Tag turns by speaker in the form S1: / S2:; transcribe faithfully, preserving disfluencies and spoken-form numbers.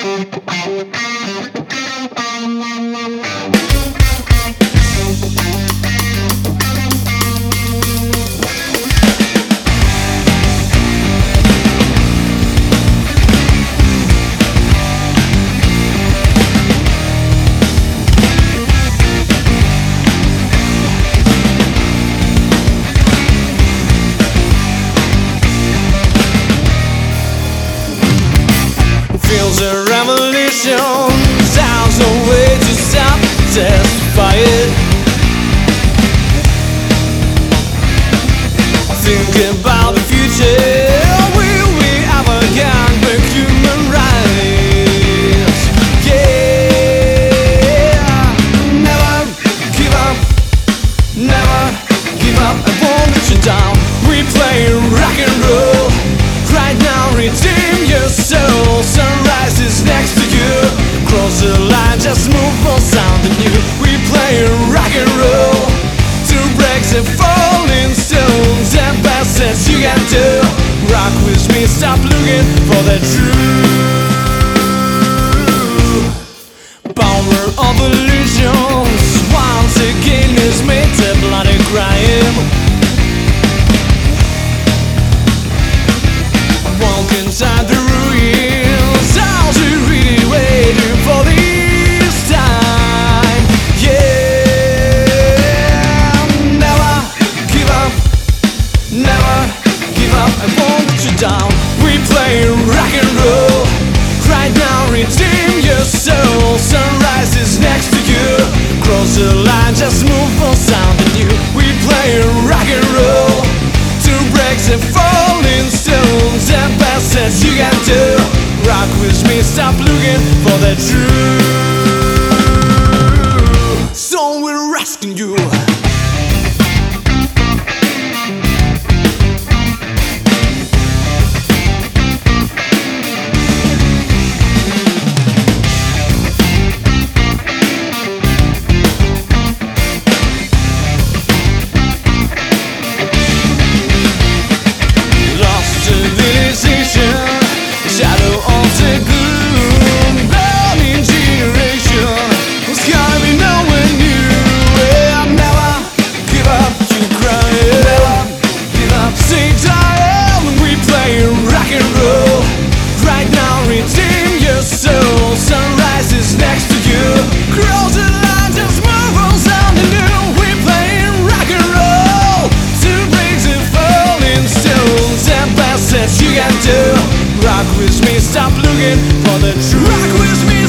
S1: Feels a revolution, sounds no way to stop, testify it. Think about the future, will we ever get back human rights? Yeah, never give up, never give up, I won't let you down. We play rock and roll, right now redeem your soul. Sunrise is next to you, cross the line, just move on, sounding new. We play rock and roll, two breaks and falling stones, and best that you can do. Rock with me, stop looking for the truth. Power of illusions, once again is made a bloody crime. Walk inside the ruins, I'll be really waiting for this time. Yeah, never give up, never give up, I won't let you down. We play rock and roll, right now redeem your soul. Sunrise is next to you, cross the line, just move on, sounding new. We play rock and roll, two breaks and falling stones, and best that you can do. Rock with me, stop looking for the truth. So we're asking you. Shadow of the gloom, burning generation, who's gonna be nowhere new. I'll never give up, you cry, never give up, stay tired. We play rock and roll, right now redeem your soul. Sunrise is next to you, cross the line, just move on, something new. We play rock and roll, two breaks and falling stones, and best that you can do. Rock with me, stop looking for the truth. Rock with me.